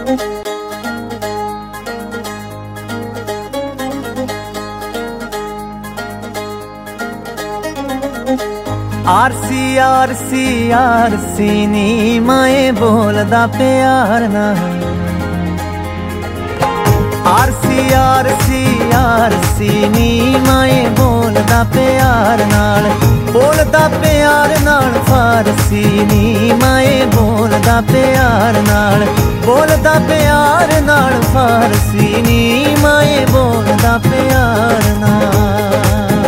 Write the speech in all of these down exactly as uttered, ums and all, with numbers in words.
RC RC RC नी माए बोलदा प्यार ना आरसी आरसी आरसी नी माए बोलदा प्यार नाल बोलदा प्यार नाल फारसी नी माए बोलदा प्यार नाल बोलदा प्यार नाल फारसी नी माए बोलदा प्यार नाल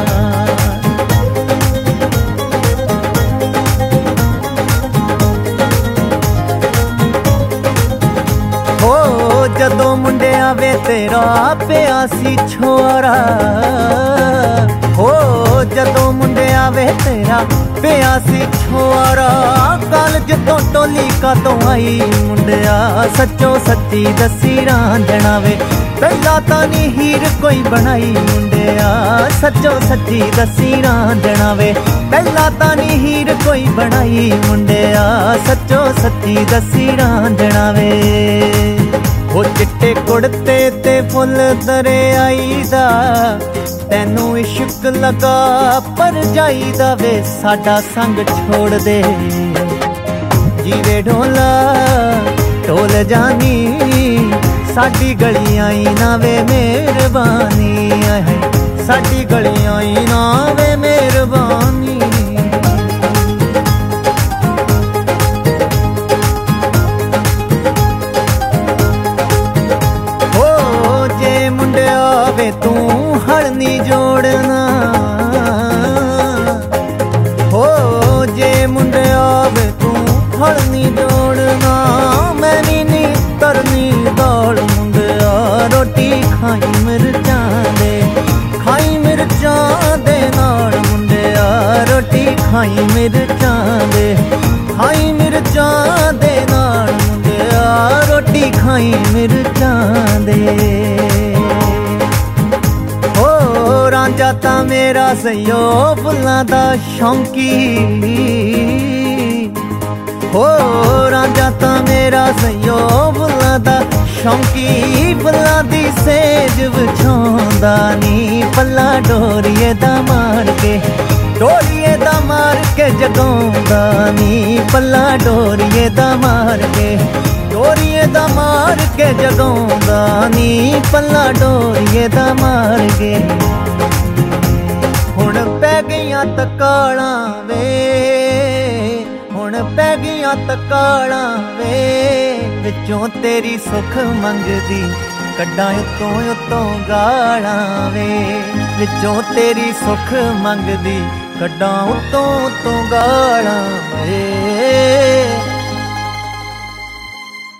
जदों मुंडिया वे तेरा पिया सी छोरा हो जदों मुंडिया वे तेरा पिया सी छोरा कॉलेज तो टोली का तो आई मुंडिया सच्चो सच्ची दसी रांझना वे पहला तां नी हीर कोई बनाई मुंडिया सच्चो सच्ची दसी रांझना वे पहला तां नी हीर कोई बनाई मुंडिया सच्चो सच्ची दसी रांझना वे वो चिट्टे कुड़ते ते फुल दरियाई दा तैनू इश्क लगा पर जाईदा वे साडा संग छोड़ दे जीवे ढोला ढोल जानी साडी गलियां ना वे मेहरबानी है साडी गलियां ना वे मेहरबानी वे तू हड़नी जोड़ना हो जे मुंडे आवे तू हड़नी जोड़ना मैं भी नी तरनी दाल मुंडिया रोटी खाई मिर्चां दे खाई मिर्चां दे नाल मुंडिया रोटी खाई मिर्चां दे खाई मिर्चां दे नाल मुंडिया रोटी खाई मिर्चां दे रांझा तां मेरा सयो फुल्लां दा शौंकी हो रांझा तां मेरा सयो फुल्लां दा शौंकी फुल्लां दी सेज विछाउंदा नी पल्ला डोरिए दा मार के डोरिए दा मार के जगाउंदा नी पल्ला डोरिए दा मार के डोरिए दा मार के जगाउंदा नी पल्ला डोरिए दा मार के हुण पै गईयां तकालां वे हुण पै गईयां तकालां वे विचों तेरी सुख मंगदी कड्डां उत्तों उत्तों गालां वे विचों तेरी सुख मंगदी कड्डां उत्तों उत्तों गालां वे।